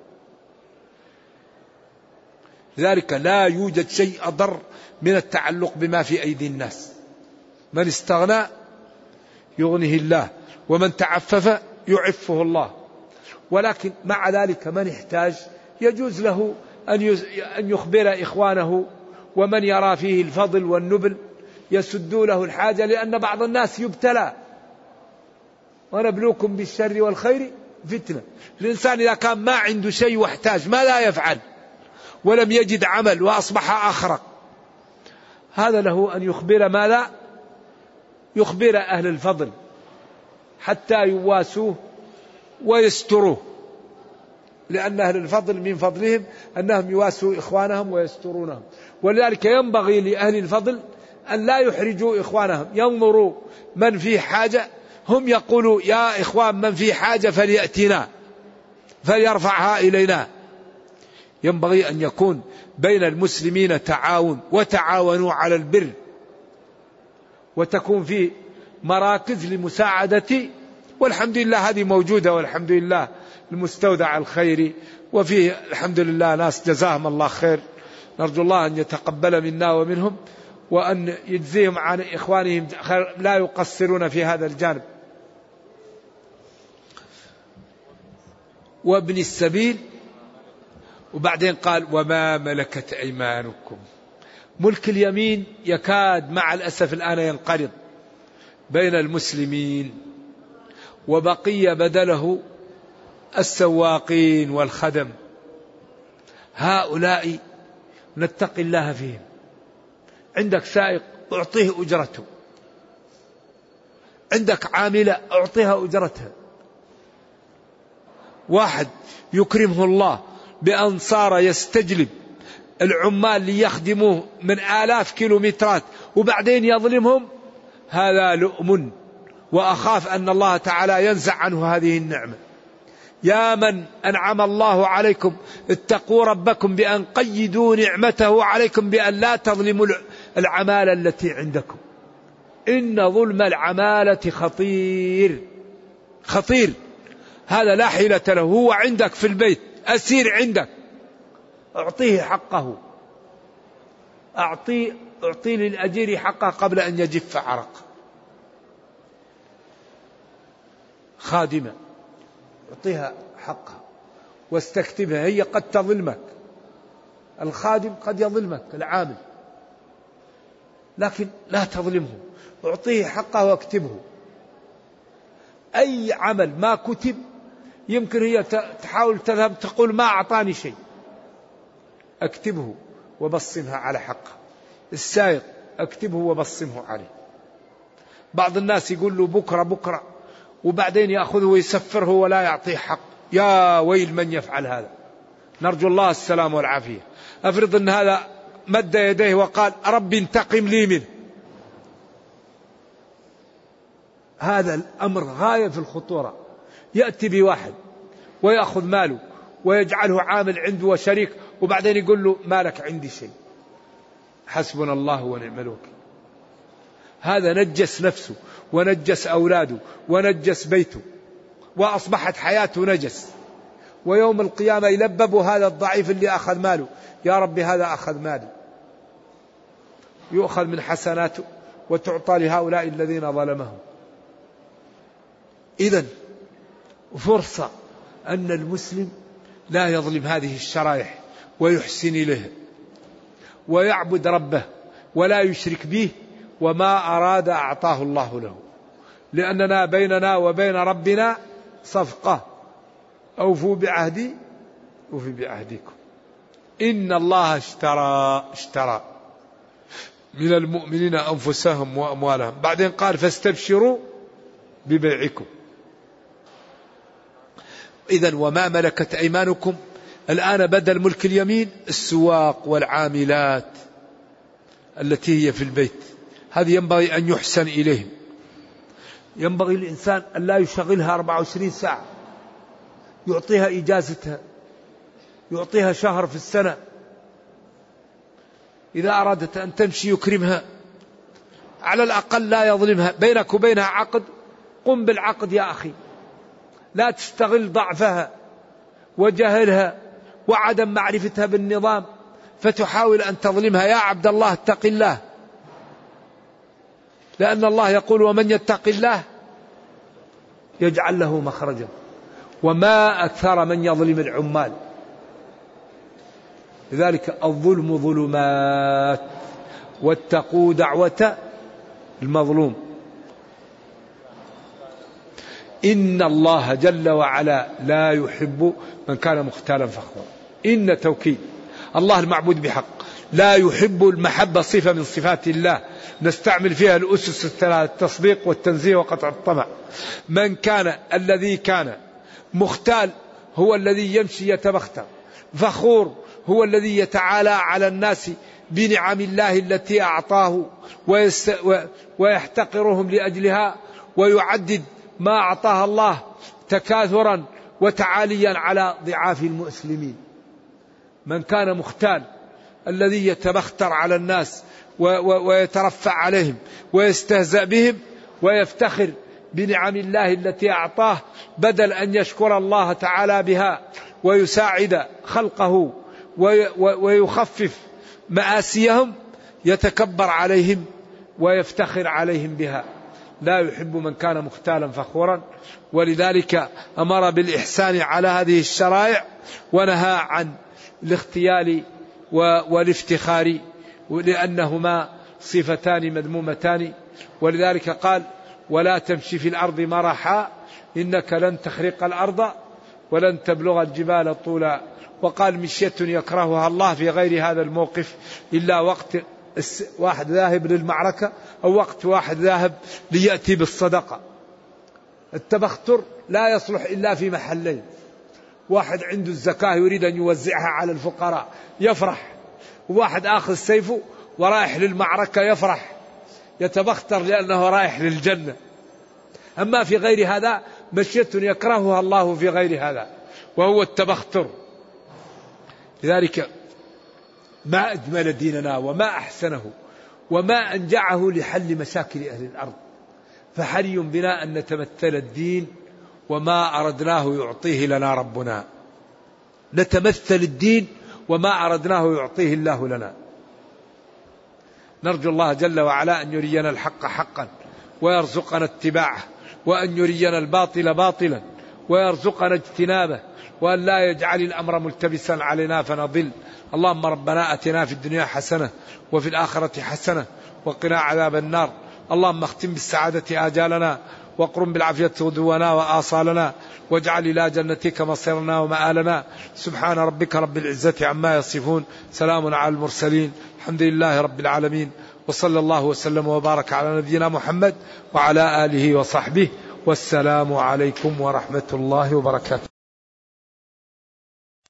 لذلك لا يوجد شيء أضر من التعلق بما في أيدي الناس. من استغنى يغنيه الله، ومن تعفف يعفه الله. ولكن مع ذلك من يحتاج يجوز له أن يخبر إخوانه ومن يرى فيه الفضل والنبل يسدوا له الحاجة، لأن بعض الناس يبتلى. ونبلوكم بالشر والخير فتنة. الإنسان إذا كان ما عنده شيء واحتاج ما لا يفعل ولم يجد عمل وأصبح أخرق، هذا له أن يخبر ما لا يخبر أهل الفضل حتى يواسوه ويستروه، لأن أهل الفضل من فضلهم أنهم يواسوا إخوانهم ويسترونهم. ولذلك ينبغي لأهل الفضل أن لا يحرجوا إخوانهم، ينظروا من في حاجة هم يقولوا يا إخوان من في حاجة فليأتنا فليرفعها إلينا. ينبغي أن يكون بين المسلمين تعاون، وتعاونوا على البر، وتكون في مراكز لمساعدة، والحمد لله هذه موجودة، والحمد لله المستودع الخيري، وفيه الحمد لله ناس جزاهم الله خير. نرجو الله أن يتقبل منا ومنهم وأن يجزيهم عن إخوانهم خير، لا يقصرون في هذا الجانب. وابن السبيل، وبعدين قال وما ملكت أيمانكم. ملك اليمين يكاد مع الأسف الآن ينقرض بين المسلمين، وبقي بدله السواقين والخدم. هؤلاء نتقي الله فيهم. عندك سائق أعطيه أجرته، عندك عاملة أعطيها أجرتها. واحد يكرمه الله بأن صار يستجلب العمال ليخدموه من آلاف كيلومترات وبعدين يظلمهم، هذا لؤم، وأخاف أن الله تعالى ينزع عنه هذه النعمة. يا من أنعم الله عليكم اتقوا ربكم بأن قيدوا نعمته عليكم بأن لا تظلموا العمالة التي عندكم. إن ظلم العمالة خطير خطير. هذا لا حيلة له، هو عندك في البيت أسير عندك، أعطيه حقه، أعطي أعطي للأجير حقه قبل أن يجف عرق. خادمة أعطيها حقها واستكتبها، هي قد تظلمك، الخادم قد يظلمك العامل، لكن لا تظلمه، أعطيه حقه واكتبه. أي عمل ما كتب يمكن هي تحاول تذهب تقول ما أعطاني شيء، أكتبه وبصمها على حقه. السائق أكتبه وبصمه عليه. بعض الناس يقول له بكرة بكرة وبعدين يأخذه ويسفره ولا يعطيه حق. يا ويل من يفعل هذا، نرجو الله السلام والعافية. أفرض أن هذا مد يديه وقال رب انتقم لي منه، هذا الأمر غاية في الخطورة. يأتي بواحد ويأخذ ماله ويجعله عامل عنده وشريك، وبعدين يقول له مالك عندي شيء، حسبنا الله ونعم الوكيل. هذا نجس نفسه ونجس أولاده ونجس بيته وأصبحت حياته نجس، ويوم القيامة يلبب هذا الضعيف اللي أخذ ماله، يا رب هذا أخذ مالي، يؤخذ من حسناته وتعطى لهؤلاء الذين ظلمهم. إذن فرصة أن المسلم لا يظلم هذه الشرائح ويحسن إليها ويعبد ربه ولا يشرك به، وما أراد أعطاه الله له، لأننا بيننا وبين ربنا صفقة، أوفوا بعهدي أوفي بعهدكم. إن الله اشترى اشترى من المؤمنين أنفسهم وأموالهم، بعدين قال فاستبشروا ببيعكم. إذن وما ملكت أيمانكم، الآن بدل ملك اليمين السواق والعاملات التي هي في البيت، هذه ينبغي أن يحسن إليهم. ينبغي الإنسان أن لا يشغلها أربعة وعشرين ساعة، يعطيها إجازتها، يعطيها شهر في السنة، إذا أرادت أن تمشي يكرمها، على الأقل لا يظلمها. بينك وبينها عقد، قم بالعقد يا أخي، لا تستغل ضعفها وجهلها وعدم معرفتها بالنظام فتحاول أن تظلمها. يا عبد الله اتق الله، لأن الله يقول ومن يتق الله يجعل له مخرجا. وما أكثر من يظلم العمال. لذلك الظلم ظلمات، واتقوا دعوة المظلوم. إن الله جل وعلا لا يحب من كان مختالا فخورا. إن توكيد الله المعبود بحق، لا يحب المحبة صفة من صفات الله نستعمل فيها الأسس الثلاث: التصديق والتنزيه وقطع الطمع. من كان الذي كان مختال هو الذي يمشي يتبختر، فخور هو الذي يتعالى على الناس بنعم الله التي أعطاه ويحتقرهم لأجلها، ويعدد ما أعطاها الله تكاثرا وتعاليا على ضعاف المسلمين. من كان مختال الذي يتبختر على الناس ويترفع عليهم ويستهزأ بهم ويفتخر بنعم الله التي أعطاه، بدل أن يشكر الله تعالى بها ويساعد خلقه ويخفف مآسيهم، يتكبر عليهم ويفتخر عليهم بها. لا يحب من كان مختالا فخورا. ولذلك أمر بالإحسان على هذه الشرائع ونهى عن الاختيال والافتخار، لأنهما صفتان مذمومتان. ولذلك قال ولا تمشي في الأرض مرحا إنك لن تخرق الأرض ولن تبلغ الجبال طولا. وقال مشية يكرهها الله في غير هذا الموقف إلا وقت واحد ذاهب للمعركة أو وقت واحد ذاهب ليأتي بالصدقة. التبختر لا يصلح إلا في محلين: واحد عنده الزكاة يريد أن يوزعها على الفقراء يفرح، وواحد آخذ سيفه ورايح للمعركة يفرح يتبختر لأنه رايح للجنة. أما في غير هذا مشية يكرهها الله في غير هذا وهو التبختر. لذلك ما أجمل ديننا وما أحسنه وما أنجعه لحل مشاكل أهل الأرض. فحري بنا أن نتمثل الدين وما أردناه يعطيه لنا ربنا، نتمثل الدين وما أردناه يعطيه الله لنا. نرجو الله جل وعلا أن يرينا الحق حقا ويرزقنا اتباعه، وأن يرينا الباطل باطلا ويرزقنا اجتنابه، وأن لا يجعل الأمر ملتبسا علينا فنضل. اللهم ربنا أتنا في الدنيا حسنة وفي الآخرة حسنة وقنا عذاب النار. اللهم اختم بالسعادة آجالنا واقرم بالعافية غدونا وآصالنا، واجعل إلى جنتك مصيرنا ومآلنا. سبحان ربك رب العزة عما يصفون، سلام على المرسلين، الحمد لله رب العالمين، وصلى الله وسلم وبارك على نبينا محمد وعلى آله وصحبه، والسلام عليكم ورحمة الله وبركاته.